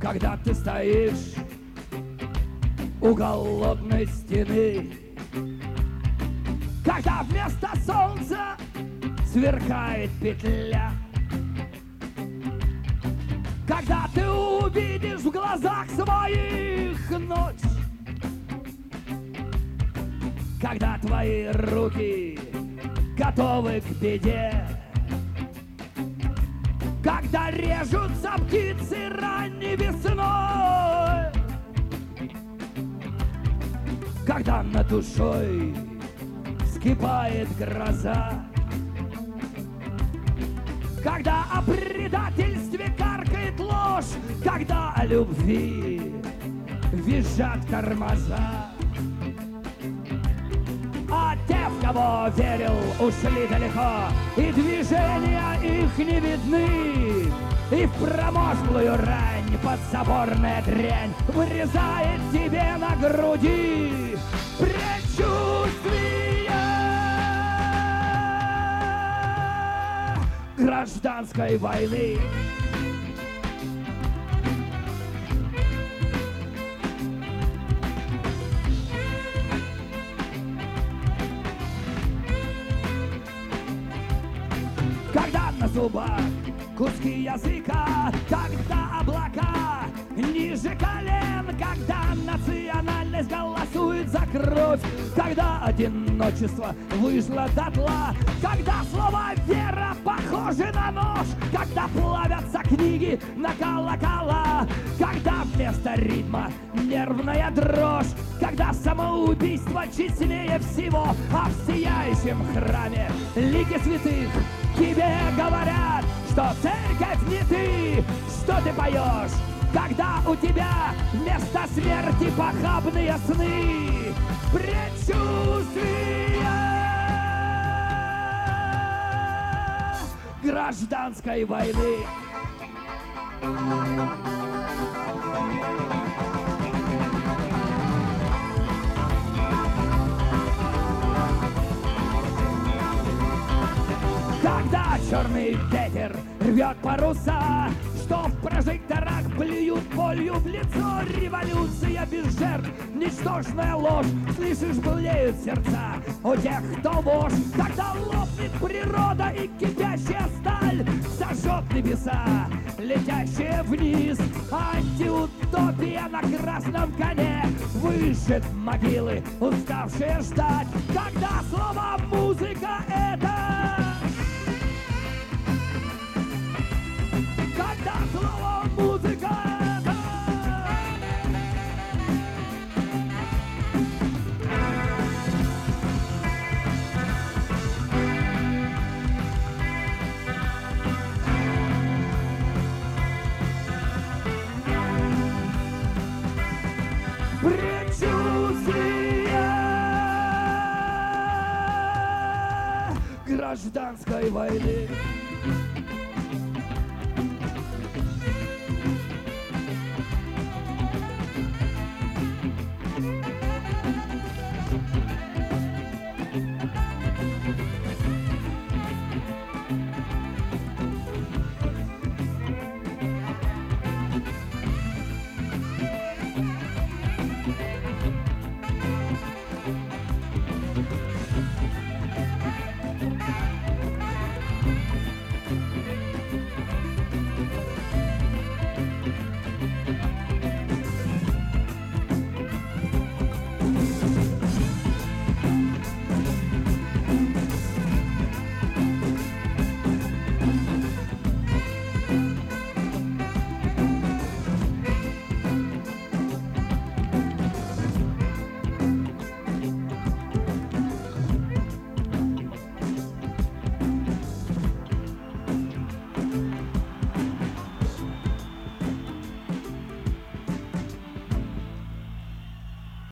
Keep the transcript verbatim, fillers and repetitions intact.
когда ты стоишь у голодной стены, когда вместо солнца сверкает петля, когда ты увидишь в глазах своих ночь, когда твои руки готовы к беде, когда режутся птицы ранней весной, когда над душой вскипает гроза, когда о предательстве каркает ложь, когда о любви визжат тормоза. А те, в кого верил, ушли далеко, и движения их не видны, и в промозглую рань подзаборная дрянь вырезает тебе на груди предчувствие гражданской войны. Когда на зубах куски языка, когда облака ниже колен, когда национальность голосует за кровь, когда одиночество вышло дотла, когда слова вера похожи на нож, когда плавятся книги на колокола, когда вместо ритма нервная дрожь, когда самоубийство честнее всего, а в сияющем храме лики святых тебе говорят, что церковь не ты, что ты поешь, когда у тебя вместо смерти похабные сны, предчувствия гражданской войны. Когда черный ветер рвет паруса, что в прожекторах плюют болью в лицо, революция без жертв, ничтожная ложь, слышишь, блеют сердца у тех, кто вождь. Когда лопнет природа и кипящая сталь сожжет небеса, летящие вниз, антиутопия на красном коне выжжет могилы, уставшие ждать. Когда слова музыка это, когда слово музыка это, предчувствие гражданской войны.